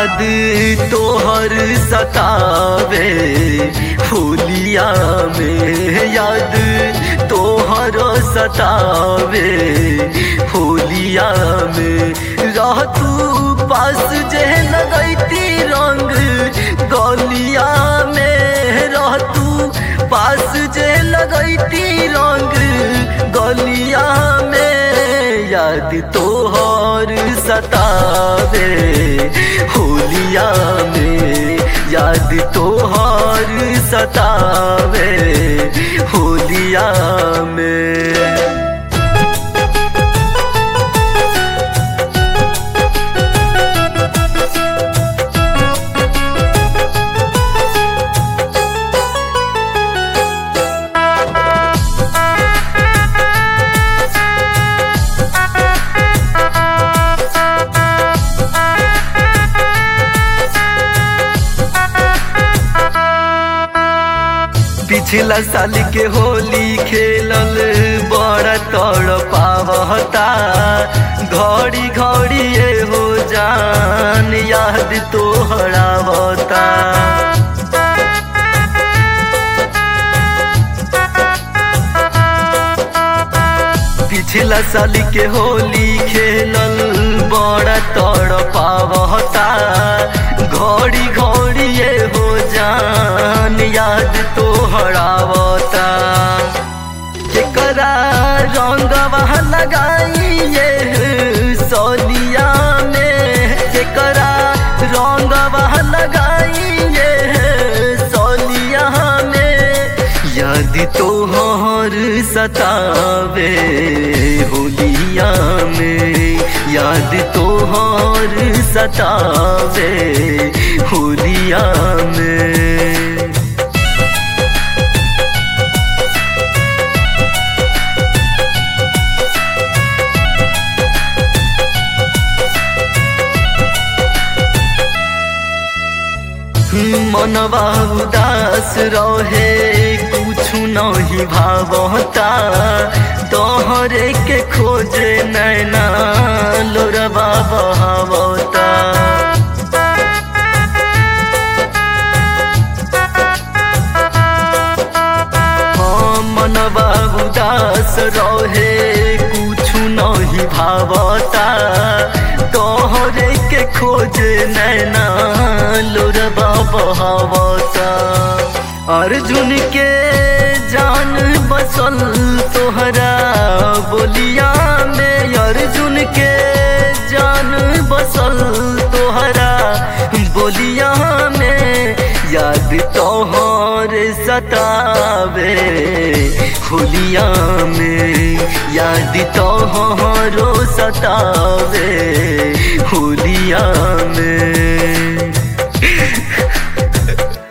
याद तोहर सतावे होलिया में, याद तोहर सतावे होलिया में। रह तू पास जे लगैती रंग गलिया में, रह तू पास जे लगैती रंग गलिया में। याद तोहर सतावे होलिया में, याद तोहर सतावे होलिया में। पिछला साल के होली खेलल बड़ा तड़पावता, घड़ी घड़ी ये हो जान याद तोहरावता। पिछला साल के होली खेलल बड़ा तड़पावता, घड़ी घड़ी ये हो जान याद तोहरावता। केकरा रंगवा लगाइए सोलिया में, केकरा रंगवा लगाइए सोलिया में। याद तोहर सतावे होलिया में, याद तोहर सतावे होलिया में। मनवा उदास रहे कुछ नहीं भावता, तोहरे के खोजे नैना लोरवा बहावता। मनवा उदास रहे कुछ नहीं भावता, तोहरे के खोजे नैना लोरवा बहावता। अर्जुन के जान बसल तोहरा बोलिया में, अर्जुन के जान बसल तोहरा बोलिया में। याद तोहर सतावे होलिया में, याद तोहरो सतावे होलिया में।